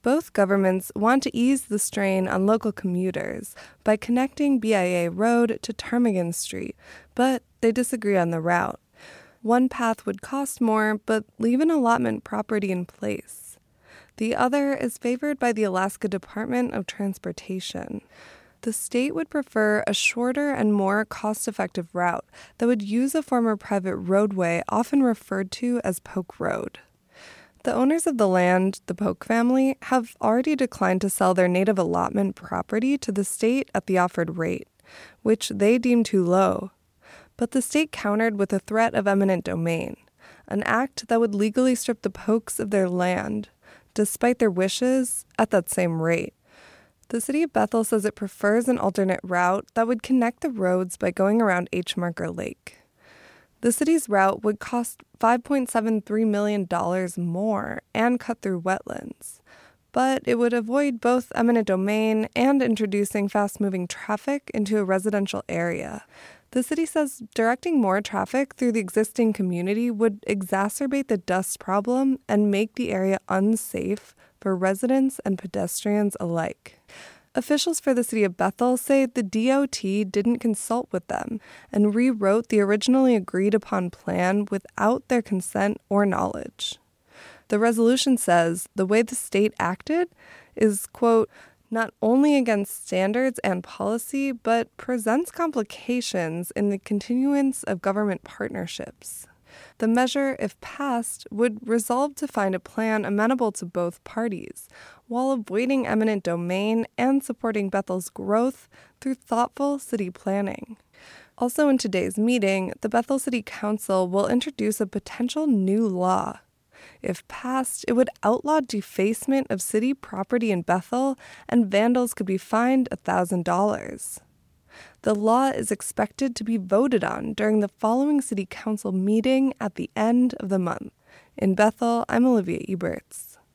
Both governments want to ease the strain on local commuters by connecting BIA Road to Ptarmigan Street, but they disagree on the route. One path would cost more, but leave an allotment property in place. The other is favored by the Alaska Department of Transportation. The state would prefer a shorter and more cost-effective route that would use a former private roadway often referred to as Polk Road. The owners of the land, the Polk family, have already declined to sell their native allotment property to the state at the offered rate, which they deem too low. But the state countered with a threat of eminent domain, an act that would legally strip the Polks of their land, despite their wishes, at that same rate. The city of Bethel says it prefers an alternate route that would connect the roads by going around H. Marker Lake. The city's route would cost $5.73 million more and cut through wetlands, but it would avoid both eminent domain and introducing fast-moving traffic into a residential area. The city says directing more traffic through the existing community would exacerbate the dust problem and make the area unsafe for residents and pedestrians alike. Officials for the city of Bethel say the DOT didn't consult with them and rewrote the originally agreed-upon plan without their consent or knowledge. The resolution says the way the state acted is, quote, not only against standards and policy, but presents complications in the continuance of government partnerships. The measure, if passed, would resolve to find a plan amenable to both parties, while avoiding eminent domain and supporting Bethel's growth through thoughtful city planning. Also in today's meeting, the Bethel City Council will introduce a potential new law. If passed, it would outlaw defacement of city property in Bethel, and vandals could be fined $1,000. The law is expected to be voted on during the following city council meeting at the end of the month. In Bethel, I'm Olivia Eberts.